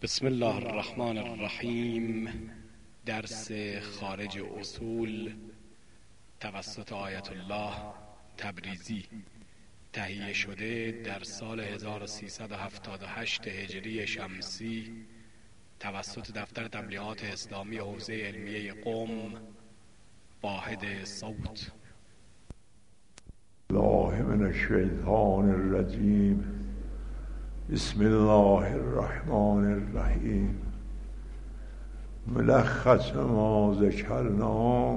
بسم الله الرحمن الرحیم. درس خارج اصول توسط آیت الله تبریزی، تهیه شده در سال 1378 هجری شمسی توسط دفتر تبلیغات اسلامی حوزه علمیه قم، واحد صوت. الله من الشیطان الرجیم. بسم الله الرحمن الرحیم. ملخص ما ذکرنا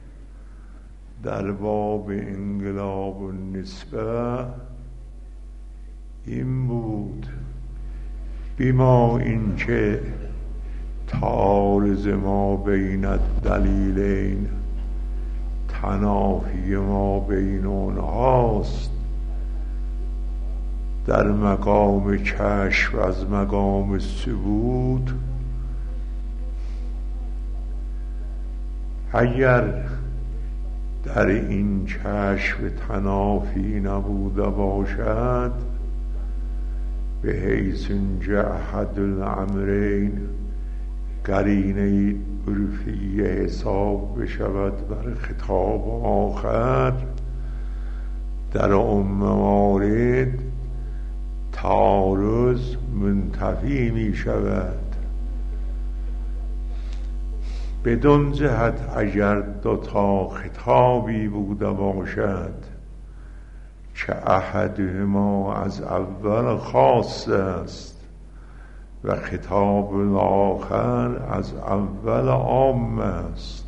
در باب انقلاب النسبه این بود: بیما این که تعارض ما بین الدلیلین تنافی ما بین اونهاست در مقام کشف از مقام ثبوت. اگر در این کشف تنافی نبوده باشد، به حیث اینجا احد الامرین قرینه عرفی حساب بشود بر خطاب آخر، در موارد تعارض منتفی می شود. بدون جهت اگر دوتا خطابی بوده باشد که احدهما از اول خاص است و خطاب آخر از اول عام است،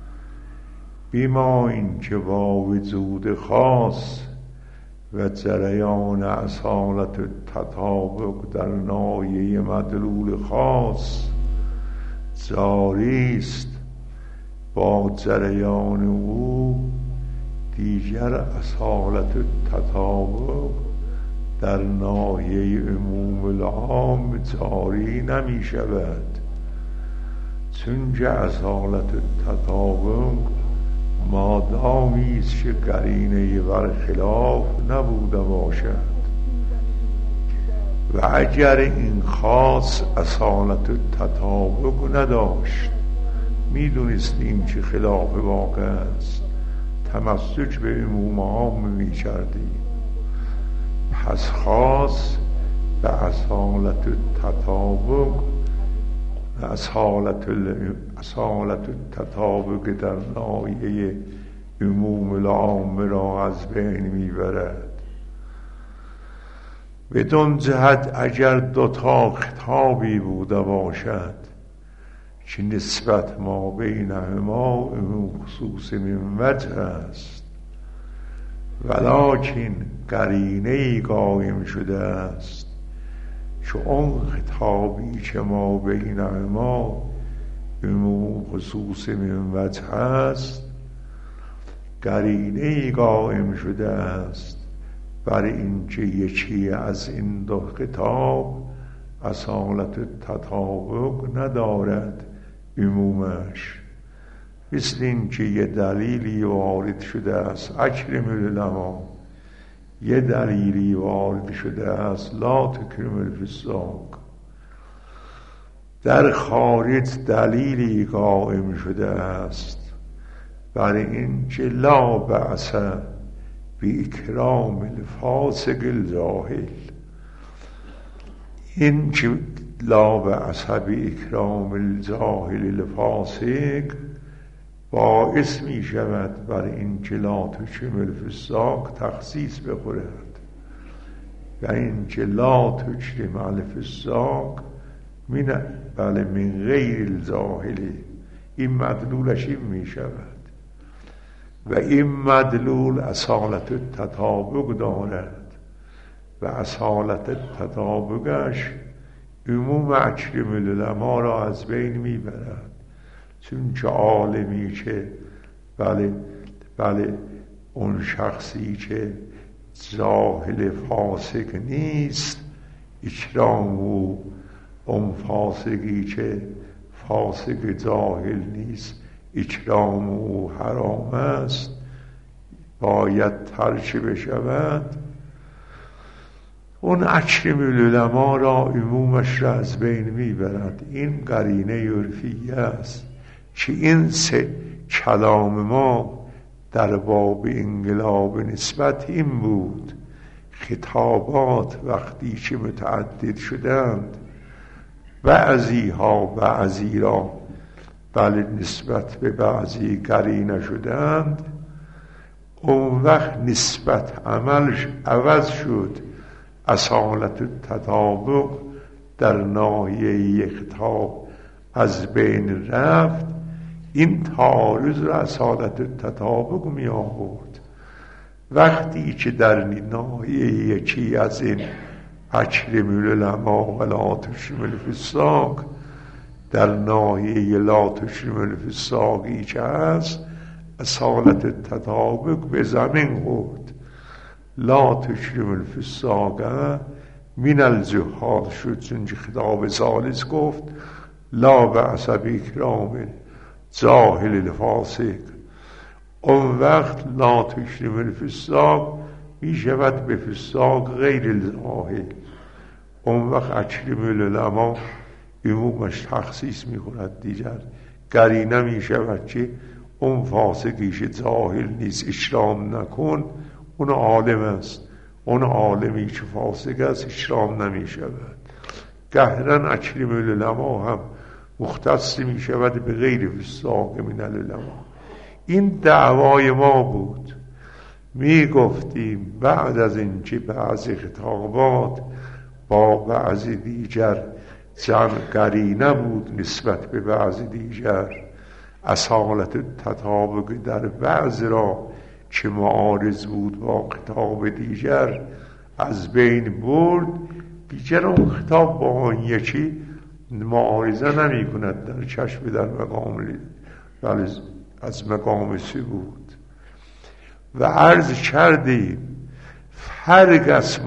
بیما این که با وجود خاص و جریان اصالت تطابق در ناحیه مدلول خاص جاری است، با جریان او دیگر اصالت تطابق در ناحیه عموم العام جاری نمی شود، چون که اصالت تطابق مادامی است که قرینه برخلاف نبوده باشد. و اگر این خاص اصالت تطابق نداشت، میدونستیم که خلاف واقع است، تمسک به عموم عام می کردیم. پس خاص به اصالت تطابق و اصالت تطابق در ناحیه عموم العام را از بین میبرد. بدون جهت اگر دوتا خطابی بوده باشد که نسبت ما بینهما خصوص من وجه است، ولکن قرینه‌ای قائم شده است که اون خطابی که ما بینهما عموم خصوص من وجه است، قرینه‌ای قائم شده است بر اینکه یکی از این دو خطاب اصالت تطابق ندارد عمومش. مثل اینکه یه دلیلی وارد شده است، اکرم العلما، یه دلیلی وارد شده است، لا تکرم الفساق. در خارج دلیلی قائم شده است بر این که لا بأس باکرام الفاسق الجاهل. این که لا بأس باکرام الجاهل الفاسق باعث می شود بر این که لا تکرم الفساق تخصیص بخورد، و این که لا تکرم الفساق من غیر الجاهل، این مدلولش این می شود. و این مدلول اصالت تطابق دارد و اصالت تطابقش عموم اکرم العلما را از بین می برد، چون که عالمی که بله اون شخصی که جاهل فاسق نیست اکرام او، اون فاسقی که فاسق جاهل نیست اکرام او حرام است، باید ترک بشود. اون اکرم العلما را عمومش را از بین میبرد. این قرینه عرفیه است که این سه کلام ما در باب انقلاب نسبت این بود: خطابات وقتی که متعدد شدند، بعضی ها بعضی را بله نسبت به بعضی قرینه شدند، اون وقت نسبت عملش عوض شد، اصالت تطابق در ناحیه خطاب از بین رفت. این تعارض را اصالت تطابق می آورد. وقتی که در ناحیه یکی از این اکرم العلما و لا تکرم الفساق، در ناحیه لا تکرم الفساقی که هست، اصالت تطابق به زمین خورد. لا تکرم الفساق من الجهال شد، چون خطاب ثالث گفت لا بأس باکرام جاهل الفاسق. اون وقت لا تکرم الفساق می شود به فساق غیر الجاهل. اون وقت اکرم العلما عمومش تخصیص می کند دیگر. قرینه می شود که اون فاسقی که جاهل نیست اکرام نکن، اون عالم است. اون عالمی که فاسق است اکرام نمی شود. قهرن اکرم العلما هم مختص می شود به غیر فساق من العلما. این دعوای ما بود. می گفتیم بعد از اینکه بعضی خطابات با بعضی دیگر قرینه بود نسبت به بعضی دیگر، اصالت تطابق در بعض را که معارض بود با خطاب دیگر از بین برد، دیگر اون خطاب با آن یکی معارضه نمی کند در چشم در مقام از مقام ثبوت. و عرض کردیم فرق است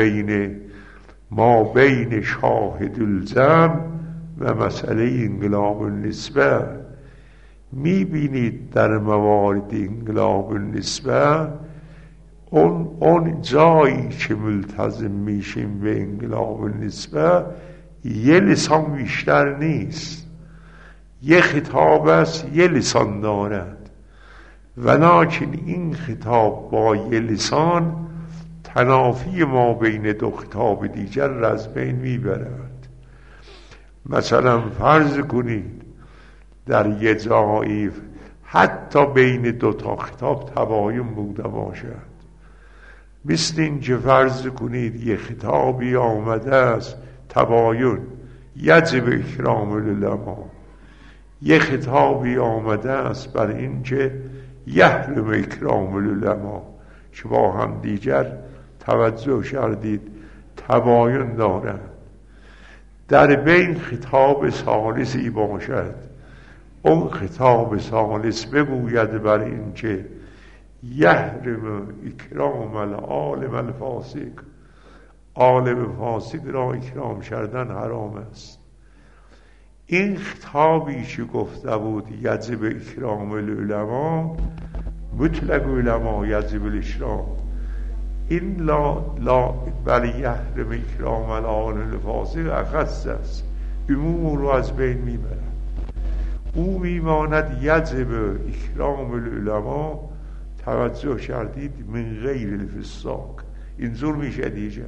ما بین شاهد الجمع و مسئله انقلاب النسبه. میبینید در موارد انقلاب النسبه اون جایی که ملتزم میشیم به انقلاب النسبه یه لسان بیشتر نیست، یه خطاب است یه لسان دارد، ولکن این خطاب با یه لسان تنافی ما بین دو خطاب دیگر را از بین میبرد. مثلا فرض کنید در یه جایی حتی بین دو تا خطاب تباین بوده باشد، مثل این که فرض کنید یه خطابی آمده است تباین یجب اکرام العلما، یه خطابی آمده است بر این که یحرم اکرام العلما، که با هم دیگر توجه کردید تباین دارد. در بین خطاب ثالثی باشد، اون خطاب ثالث بگوید بر این که یحرم اکرام العالم الفاسق، عالم فاسق را اکرام کردن حرام است. این خطابی که گفته بود یجب اکرام العلما، مطلق علما یجب الاکرام، این لا بل یحرم اکرام العالم الفاسق اخص است، عموم رو از بین میبرد. او میماند یجب اکرام العلما، توجه کردید، من غیر الفساق. اینجور میشه دیگر.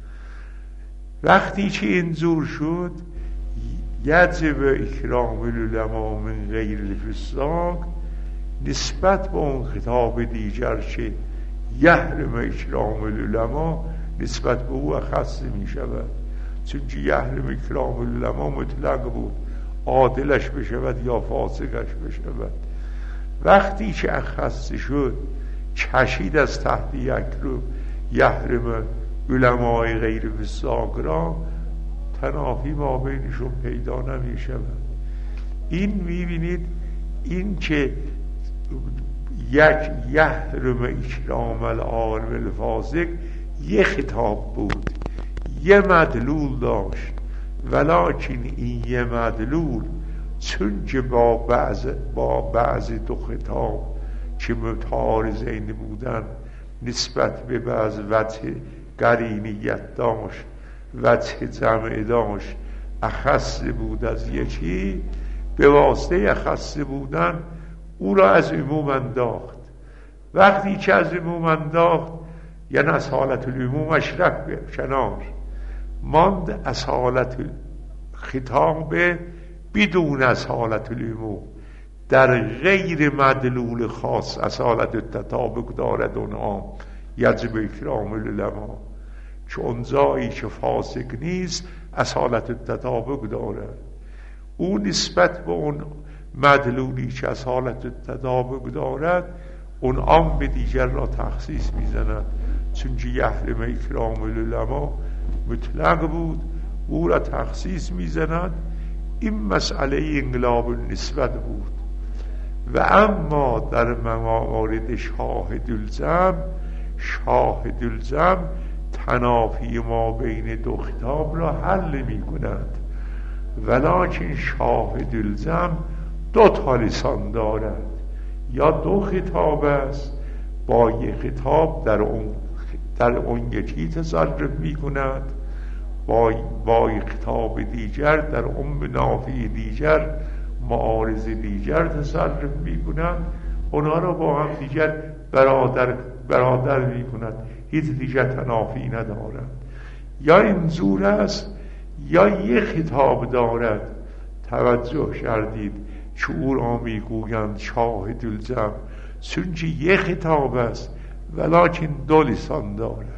وقتی که اینجور شد یجب اکرام العلما من غیر الفساق، نسبت به اون خطاب دیگر که یحرم اکرام العلما نسبت به او اخص می شود، چون که یحرم اکرام العلما مطلق بود، عادلش بشود یا فاسقش بشود. وقتی که اخص شد کشید از تحت یک رو یحرم علمای غیر فساق را، تنافی ما بینشون پیدا نمی شود. این میبینید این که یک یحرم اکرام العالم الفاسق یه خطاب بود، یه مدلول داشت، ولکن این یه مدلول چون که با بعض دو خطاب که متعارضین بودن نسبت به بعض وجه قرینیت داشت، وجه جمع داشت، اخص بود از یکی، به واسطه اخص بودن او را از عموم انداخت. وقتی که از عموم انداخت یعنی از حالت العمومش رفت کنار، ماند از حالت خطاب بدون از حالت العموم، در غیر مدلول خاص از حالت تطابق دارد اونها یجب اکرام العلماء، چون جایی که فاسق نیست از حالت تطابق دارد، او نسبت به اون مدلولی که از حالت تطابق دارد اون عام به دیگر را تخصیص میزند، چون که یحرم اکرام العلماء مطلق بود او را تخصیص میزند. این مسئله انقلاب نسبت بود. و اما در موارد شاهد الجمع تنافی ما بین دو خطاب را حل می کند، ولکن شاهد الجمع دو تا لسان دارد، یا دو خطاب است، با یک خطاب در اون یکی تصرف می کند، با یک خطاب دیگر در اون منافی دیگر معارض دیگر تصرف می کند، اونا را با هم دیگر برادر می کند، هیچ دیگر تنافی ندارد. یا اینجور است یا یک خطاب دارد. توجه کردید که او را می گویند شاهد الجمع، چون که یک خطاب است ولکن دو لسان دارد.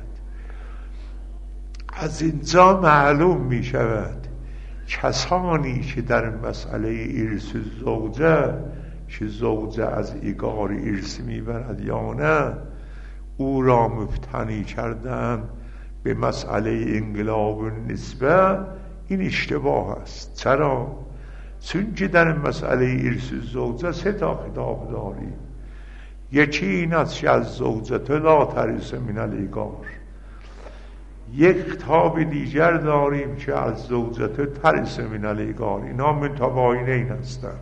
از اینجا معلوم می شود کسانی که در مسئله ارث زوجه، که زوجه از ایگار ارث می برد یا نه، او را مبتنی کردن به مسئله انقلاب نسبه، این اشتباه است. چرا؟ چون که در مسئله ارث زوجه سه تا خطاب داریم. یکی این است که از زوجه لا ترث من الایگار، یک خطاب دیگر داریم که از زوجته ترث من الایگار، اینا متباینین هستند.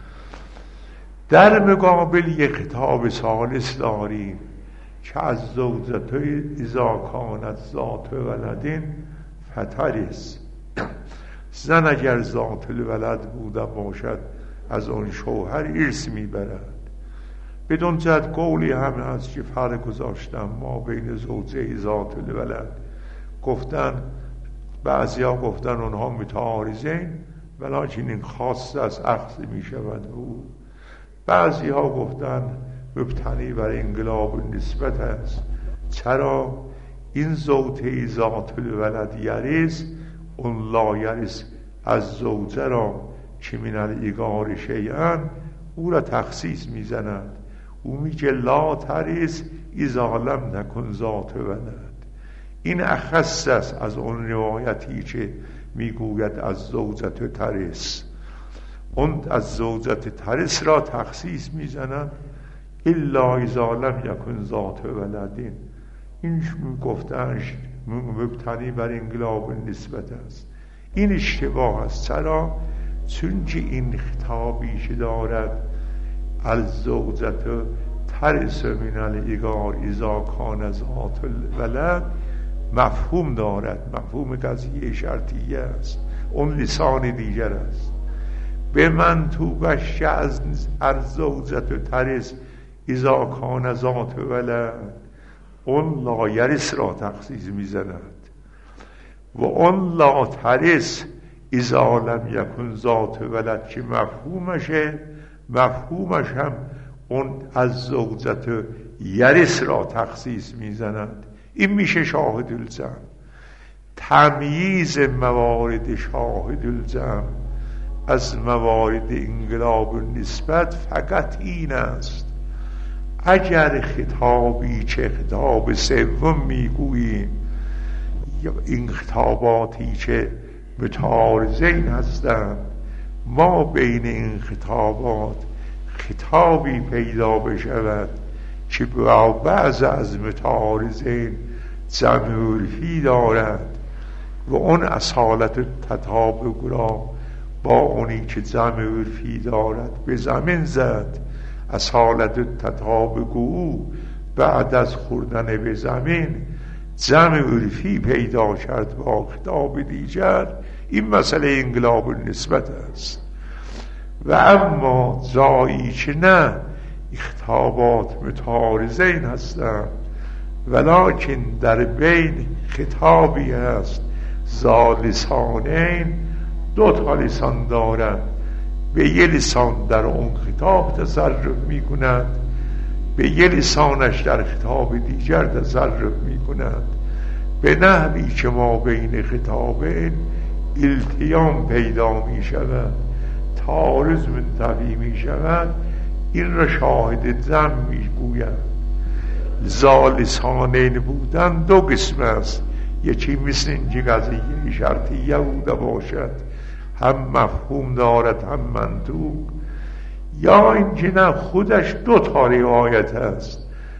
در مقابل یک خطاب ثالث داریم که از زوجته اذا کانت ذات ولدین فترث، زن اگر ذات الولد بوده باشد از اون شوهر ارث میبرد. بدون جد قولی هم هست که فرق گذاشتم ما بین زوجه ذات الولد، گفتن بعضیا گفتن اونها متعارضین ولکن این خاص از اخذ می شود او، بعضیا گفتن مبتنی بر انقلاب نسبت است. چرا؟ این زوجه ذات الولد یرث، اون لا یرث از زوجه را که من الایگار شیئا او را تخصیص می زند. او میگه لا ترث اذا لم نکن ذات ولد، این اخص است از اون روایتی که میگوید از زوجت ترث، اون از زوجت ترث را تخصیص میزنند الا اذا لم یکن ذات ولدین. این گفتنش مبتنی بر انقلاب نسبت است. این اشتباه است. چرا؟ چون که این خطابی که دارد از زوجت ترث من الایگار اذا کان ذات الولد مفهوم دارد، مفهوم قضیه شرطیه است، اون لسان دیگر است. به منطوقش از زوجت ترث اذا کان ذات ولد، اون لا یرث را تخصیص میزند و اون لا ترث اذا لم یکن ذات ولد که مفهومش هم اون از زوجت یرث را تخصیص میزند. این میشه شاهد الجمع. تمییز موارد شاهد الجمع از موارد انقلاب نسبت فقط این است: اگر خطابی که خطاب سوم میگوییم یا این خطاباتی که متعارضین هستند، ما بین این خطابات خطابی پیدا بشود که با بعض از متعارضین جمع عرفی دارد و اون اصالت تطابق را با اونی که جمع عرفی دارد به زمین زد. اصالت تطابق او بعد از خوردن به زمین جمع عرفی پیدا کرد با خطاب دیگر، این مسئله انقلاب النسبت است. و اما جایی که نه خطابات متعارضین هستند ولکن در بین خطابی هست ذا لسانین، دو تا لسان دارند، به یه لسان در اون خطاب تصرف می کند، به یه لسانش در خطاب دیگر تصرف می کند، به نحوی که ما بین خطابین التیام پیدا می شود، تعارض منتفی می شود. این را شاهد ذم می گوید. ذا لسانین بودن دو قسم است، یکی مثل اینکه قضیه شرطیه بوده باشد، هم مفهوم دارد هم منطوق، یا اینکه نه خودش دو تا روایت است،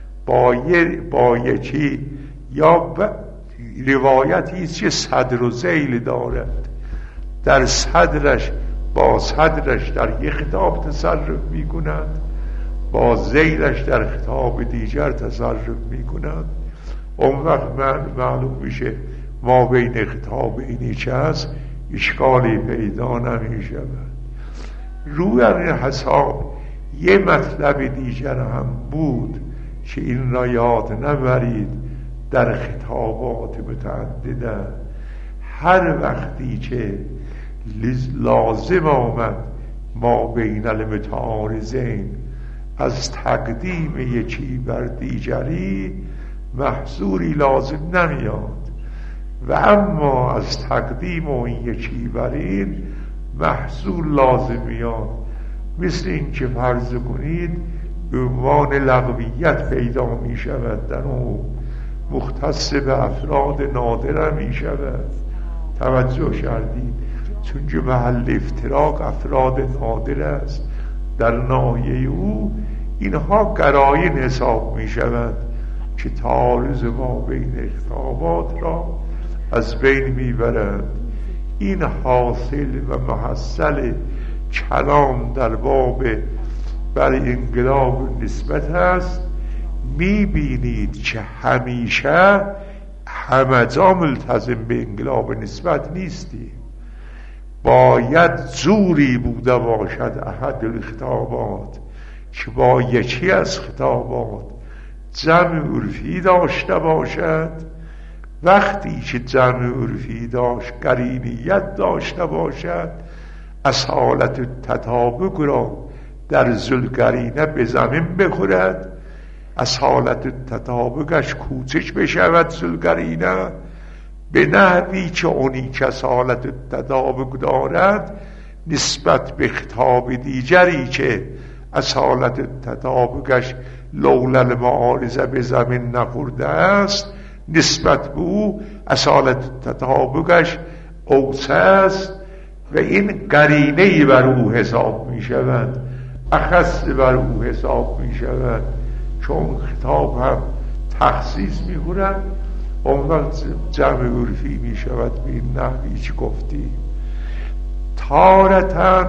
با یکی یا روایتی است که صدر و ذیل دارد، در صدرش با صدرش در یک خطاب تصرف می کند، با ذیلش در خطاب دیگر تصرف می کند. اون وقت معلوم میشه ما بین خطاب اینی چه هست اشکالی پیدا نمی شود. روی این حساب یه مطلب دیگر هم بود که این را یاد نبرید، در خطابات متعدده هر وقتی که لازم آمد ما بین المتعارضین از تقدیم یکی بر دیگری محظوری لازم نمیاد، و اما از تقدیم و این یکی بر این محظور لازم میاد. مثل این که فرض کنید عنوان لغویت پیدا می شود، در اون مختص به افراد نادر می شود. توجه کردید؟ چون که محل افتراق افراد نادر است، در ناحیه او اینها قرائن حساب می شود که تعارض ما بین خطابات را از بین می برند. این حاصل و محصل کلام در باب بر انقلاب نسبت است. می بینید که همیشه همجا ملتزم به انقلاب نسبت نیستیم، باید زوری بوده باشد احد الخطابات که با یکی از خطابات جمع عرفی داشته باشد. وقتی که جمع عرفی داشت قرینیت داشته باشد، اصالت تطابق را در ذوالقرینه به زمین بخورد، اصالت تطابقش کوچک بشود ذوالقرینه، به نحوی که اونی که اصالت تطابق دارد نسبت به خطاب دیگری که اصالت تطابقش لولا المعارضه به زمین نخورده است، نسبت به او اصالت تطابقش اوسع است و این قرینه بر او حساب می شود، اخص بر او حساب می شود، چون خطاب هم تخصیص می خورد. اون وقت جمع عرفی می شود به این نحوی که گفتیم. تارتاً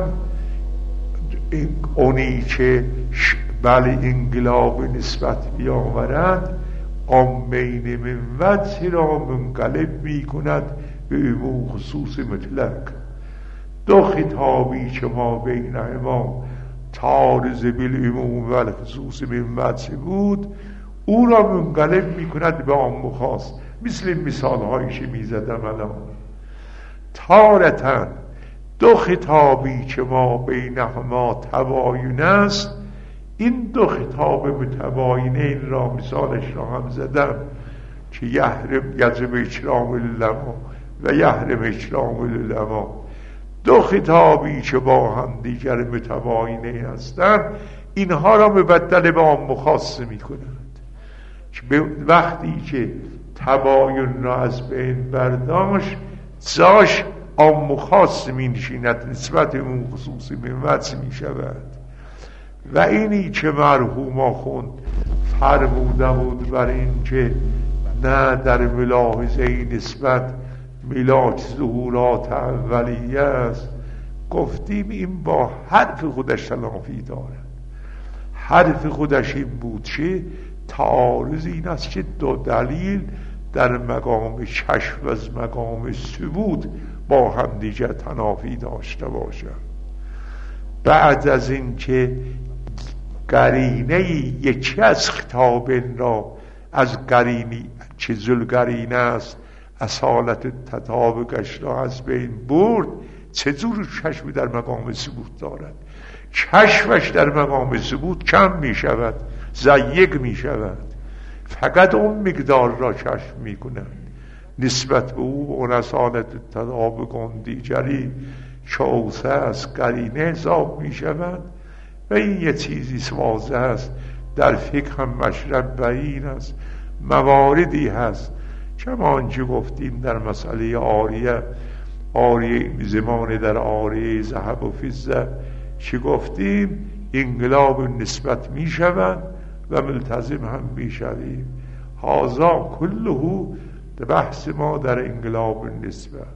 اونی که بله انقلاب نسبت بیاورد عامین من وجه را منقلب می کند به عموم خصوص مطلق. دو خطابی که ما بین ما تعارض بالعموم و خصوص من وجه بود، او را منقلب می کند به عام و خاص، مثل مثال هایی که می زدم الان. تارتاً دو خطابی که ما بین ما تباین است، این دو خطاب متباینین را مثالش را هم زدم که یجب اکرام العلما و یحرم اکرام العلما. دو خطابی که با هم دیگر متباینین هستند، اینها را مبدل به عام و خاص می کنند. وقتی که تباین را از بین برداشت، جاش عام و خاص می نشیند، نسبت اون خصوصی به وجه می شود. و اینی که مرحوم آخوند فرموده بود بر این که نه در ملاحظه نسبت ملاک ظهورات اولیه است، گفتیم این با حرف خودش تلافی دارد. حرف خودش این بود که تعارض این است که دو دلیل در مقام کشف و از مقام ثبوت با هم دیگر تنافی داشته باشند. بعد از اینکه قرینه یکی از خطابین را از قرینی که ذوالقرینه است اصالت تطابقش را از بین برد، چجور کشف در مقام ثبوت دارد؟ کشفش در مقام ثبوت کم می شود، ضیق می شود، فقط اون مقدار را کشف می کند نسبت به او اون اصالت تطابق اون دیگری که اوسع از قرینه حساب می شود. و این یه چیزی واضح است، در فقه هم مشرب بین است. مواردی هست کما آنچه گفتیم در مسئله آریه زمان در آریه ذهب و فضه که گفتیم انقلاب نسبت می شود و ملتزم هم می شویم. هذا کله بحث ما در انقلاب نسبت.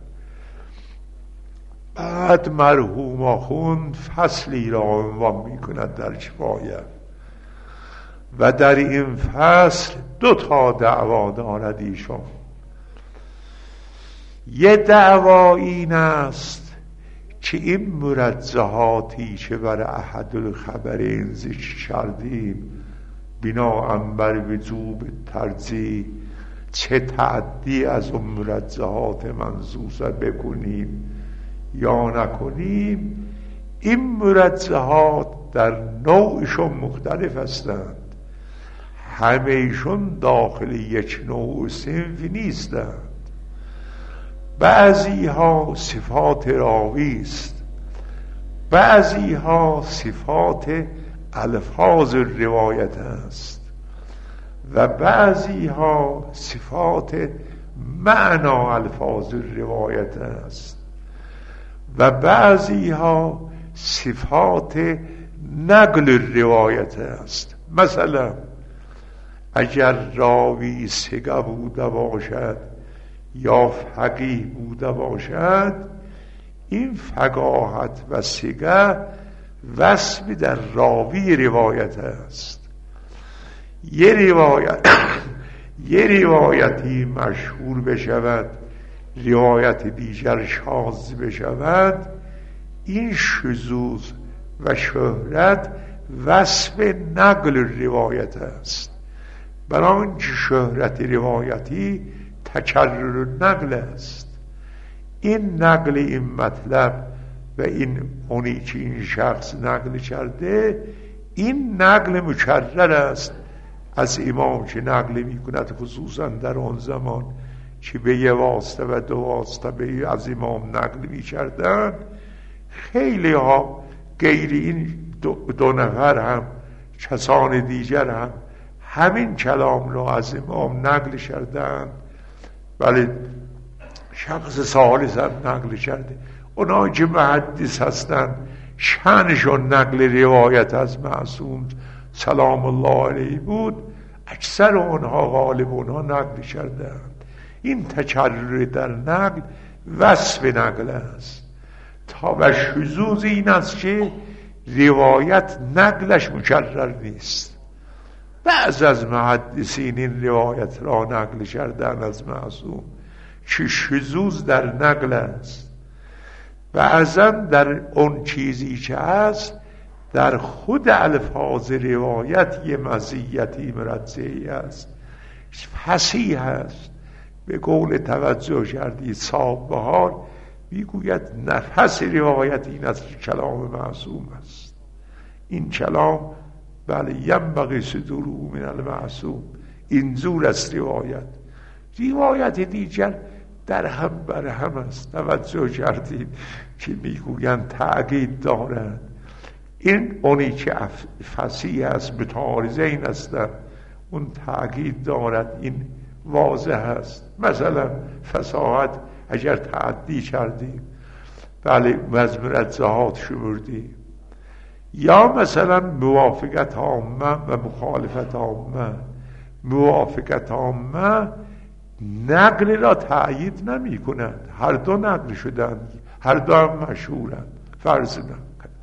بعد مرحوم آخوند فصلی را عنوان می کند در کفایه و در این فصل 2 دعوا دارد ایشان. یه دعوا این است که این مرجحاتی که بر احد الخبرین ذکر کردیم بناء بر وجوب ترجیح چه تعدی از اون مرجحات منصوصه بکنیم یا نکنیم، این مرجحات در نوعشون مختلف هستند، همه‌شون داخل یک نوع صنف نیستند. بعضی ها صفات راوی است، بعضی ها صفات الفاظ روایت است و بعضی ها صفات معنا الفاظ روایت است و بعضی ها صفات نقل روایت است. مثلا اگر راوی ثقه بوده باشد یا فقیه بوده باشد، این فقاهت و ثقه وصف در راوی روایت است. یه روایتی مشهور بشود، روایت دیگر شاذ بشود، این شذوذ و شهرت وصف نقل روایت است. برای اینکه شهرت روایتی تکرر نقل است، این نقل این مطلب و این اونی که این شخص نقل کرده، این نقل مکرر است از امام که نقل می کند، خصوصا در آن زمان که به یه واسطه و 2 واسطه از امام نقل می کردن. خیلی ها غیر این 2 نفر هم کسان دیگر هم همین کلام را از امام نقل کردن، ولی شخص ثالث هم نقل کرده. اونا که محدث هستن شأنشون نقل روایت از معصوم سلام الله علیه بود، اکثر اونها غالب اونها نقل کردن. این تکرر در نقل وصف نقل است. تا و شذوذ این است که روایت نقلش مکرر نیست. بعض از محدثین این روایت را نقل کردن از معصوم که شذوذ در نقل است. بعضا در اون چیزی که هست در خود الفاظ روایت یه مزیتی مرجعی است، فصیح است. به قول توجه کردید صاحب بهار میگوید نفس روایت این است که کلام معصوم است. این کلام بله ینبغی صدوره من المعصوم، اینجور است روایت دیگر در هم بر هم است. توجه کردید که میگویند تأکید دارد. این اونی که فصیح است متعارضه این است، اون تأکید دارد، این واضح است. مثلا فصاحت اگر تعدی کردیم بله مزمرت زهاد شمردیم، یا مثلا موافقت عامه و مخالفت عامه. موافقت عامه نقل را تأیید نمی کند، هر 2 نقل شدند، هر 2 هم مشهورند، فرض نکن.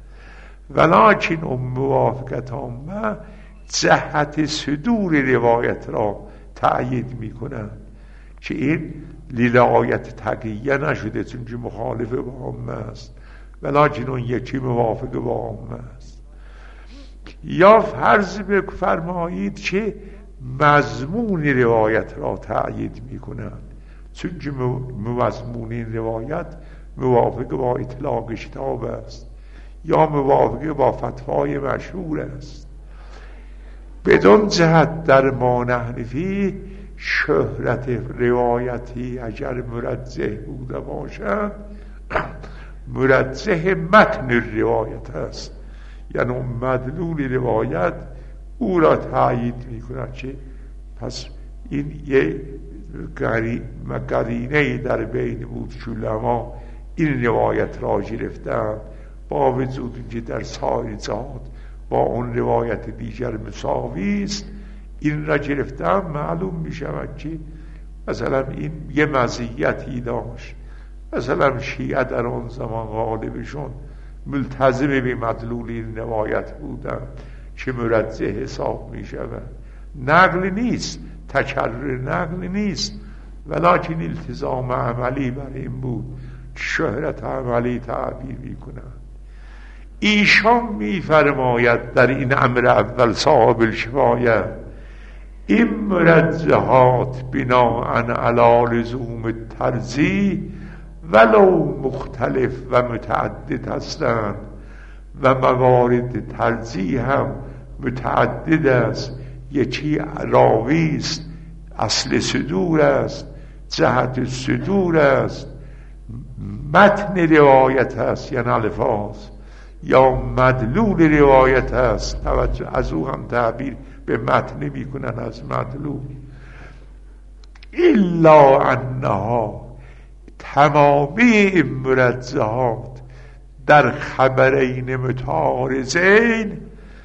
ولکن اون موافقت عامه جهت صدور روایت را تأیید می کنند که این لیلایت تقیه نشده چون که مخالف با عامه است، ولیکن اون یکی موافق با عامه است. یا فرض بفرمایید که مضمون روایت را تأیید می کنند، چون که مضمون این روایت موافق با اطلاق کتاب است یا موافق با فتوای مشهور است. بدون جهت در ما نحنفی شهرت روایتی اگر مرجح بوده باشد مرجح متن روایت است، یعنی مدلول روایت او را تأیید می کند که پس این یه قرینه در بین بود که علما این روایت را گرفتند، با وجود اینکه در سایر جهات با اون روایت دیگر مساوی است، این را گرفتن معلوم می شود که مثلا این یه مزیتی داشت. مثلا شیعه در اون زمان غالبشون ملتزم به مدلول این روایت بودن که مرجح حساب می شود. نقل نیست، تکرر نقل نیست، ولیکن التزام عملی بر این بود که شهرت عملی تعبیر می کنند. ایشان می فرماید در این امر اول صاحب الشفایه این مرجحات بناءً علی لزوم ترجیح ولو مختلف و متعدد هستند و موارد ترجیح هم متعدد است. یکی راوی است، اصل صدور است، جهت صدور است، متن روایت است یعنی الفاظ، یا مدلول روایت است، توجه از او هم تعبیر به متن میکنن از مدلول. الا انها تمامی این مرجحات در خبرین متعارضین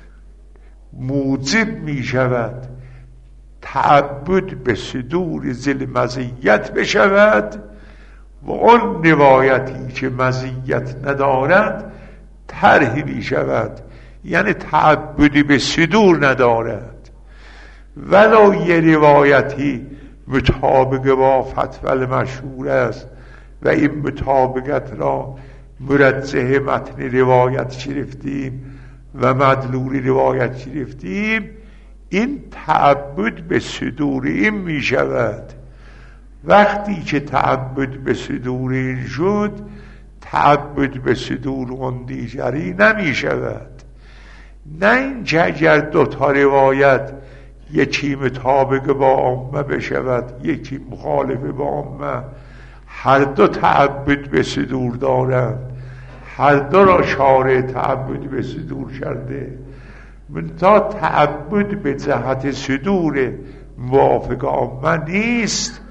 موجب می شود تعبد به صدور ذی مزیت بشود و اون روایتی که مزیت ندارد طرح می شود، یعنی تعبدی به صدور ندارد ولو یه روایتی مطابق با فتوی مشهور است و این مطابقت را مرجح متن روایت گرفتیم و مدلول روایت گرفتیم، این تعبد به صدور این می شود. وقتی که تعبد به صدور این شد، تعبد به صدور اون دیگری نمی شود. نه اینکه اگر دوتا روایت یکی مطابق با عامه بشود یکی مخالف با عامه، هر دو تعبد به صدور دارند، هر دو را شارع تعبد به صدور کرده، منتها تعبد به جهت صدور موافق عامه نیست،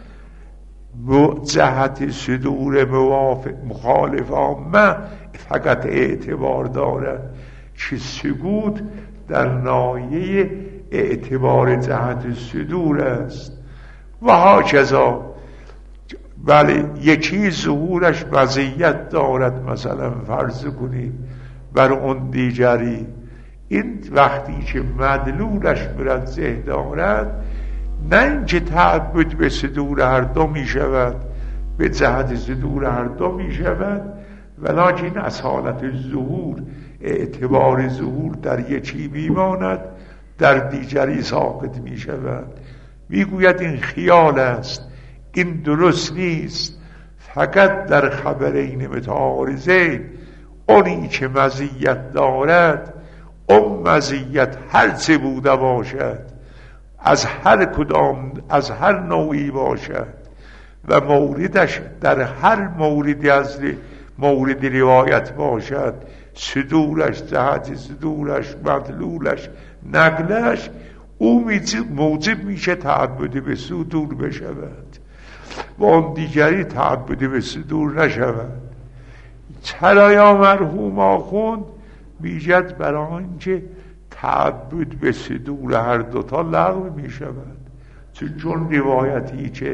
جهت صدور مخالف عامه فقط اعتبار دارد که سکوت در ناحیه اعتبار جهت صدور است. و هاکذا بله یکی ظهورش مزیت دارد، مثلا فرض کنیم بر اون دیگری، این وقتی که مدلولش مرجح دارد نه اینکه تعبد به صدور هر دو می شود، به جهت صدور هر دو می شود، ولیکن اصالت ظهور اعتبار ظهور در یکی میماند، در دیگری ساقط می شود. میگوید این خیال است، این درست نیست. فقط در خبرین متعارضین اونی که مزیت دارد، اون مزیت هر چه بوده باشد، از هر کدام از هر نوعی باشد و موردش در هر موردی از مورد روایت باشد، صدورش، جهت صدورش، مدلولش، نقلش، او موجب میشه تعبد به صدور بشود و اون دیگری تعبد به صدور نشود. چرا یا مرحوم آخوند میجد برای اینکه تعبد به صدور هر دوتا لغو می شود، چون روایتی که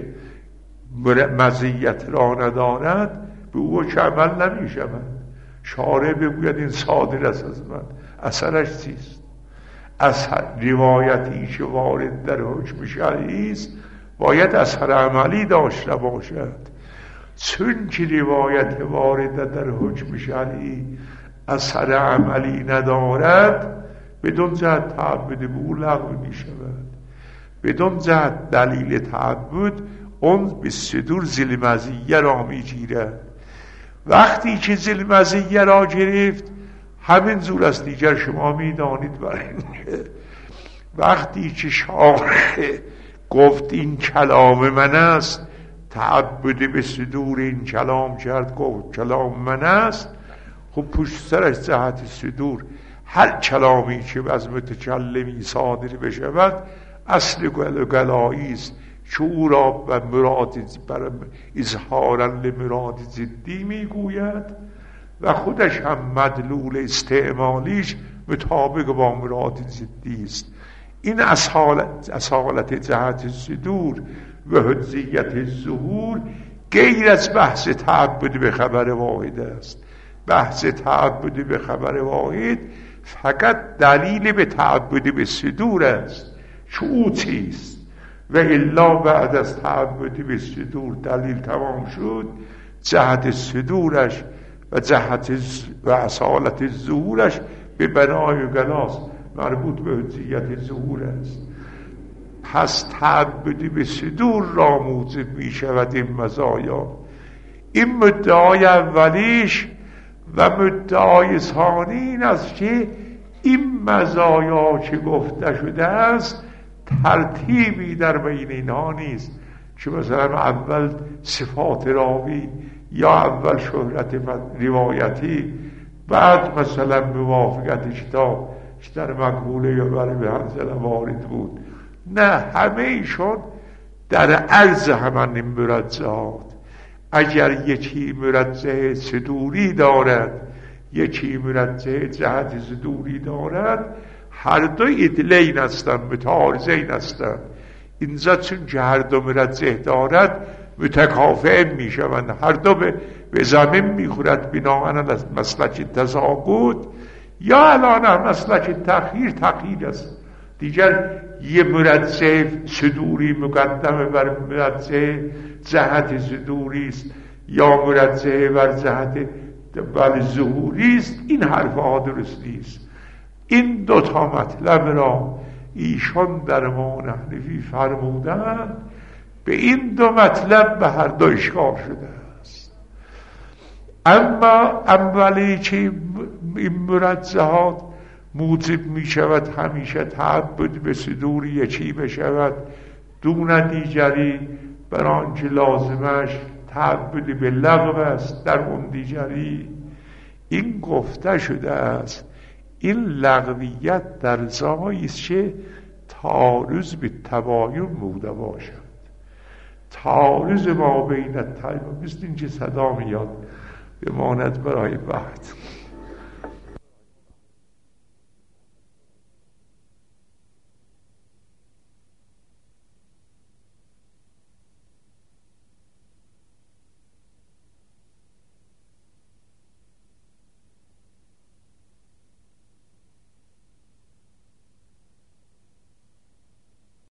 مزیت را ندارد به او عمل نمی شود. شارع بگوید این صادر است از من، اثرش چیست؟ از روایتی که وارد در حکم شرعی است باید اثر عملی داشته باشد. چون که روایت وارده در حکم شرعی اثر عملی ندارد، بدون جهت تعبد به او لغو می شود. بدون جهت دلیل تعبد اون به صدور ذی مزیه را می گیرد. وقتی که ذی مزیه را گرفت، همین زور است. دیگر شما می دانید برای وقتی که شارح گفت این کلام من است، تعبد به صدور این کلام کرد، گفت کلام من است. خب پشت سرش جهت صدور هر کلامی که از متکلمی صادر بشود اصل گلایی است که او را به مراد بر اظهارا لمراد ضدی میگوید و خودش هم مدلول استعمالیش مطابق با مراد ضدی است. این اصالت جهت صدور و حجیت ظهور غیر از بحث تعبد به خبر واحد است. بحث تعبد به خبر واحد فقط دلیل به تعبد به صدور است که او چیست، و الا بعد از تعبد به صدور دلیل تمام شد، جهت صدورش و جهت و اصالت ظهورش به بنای و گلاس مربوط به حجیت ظهور است. پس تعبد به صدور را موجب می شود این مزایا. این مدعای اولیش و مدعای ثانی این است که این مزایا که گفته شده است ترتیبی در بین اینها نیست که مثلا اول صفات راوی یا اول شهرت روایتی بعد مثلا موافقت کتاب که در مقبوله یا برای به هنزل وارد بود. نه، همه ایشون در عرض همان این مرجعات. اگر یکی مرجع صدوری دارد، یکی مرجع جهت صدوری دارد، هر دو ادلین هستند، متعارضین هستند. اینجا چون که هر دو مرجع دارد متکافئین می شوند، هر دو به زمین می خورد بناهن از مسلک تضاد، یا الان مسلک تخییر است. دیگر یه مرجع صدوری مقدمه بر مرجع جهت صدوری است یا مرجع بر جهت بر ظهوری است. این حرفها درست نیست. این دوتا مطلب را ایشان در ما نحنفی فرمودند، به این دو مطلب به هر دو اشکال شده است. اما اولی که این مرجحات موجب می شود همیشه تعبد به صدور یکی بشود دون دیگری، برای آنکه لازمش تعبد به لغو است در اون دیگری. این گفته شده است این لغویت در جایی است که تعارض به تباین بوده باشد. تعارض ما بین التباین، مثل این که صدا میاد بماند برای بعد.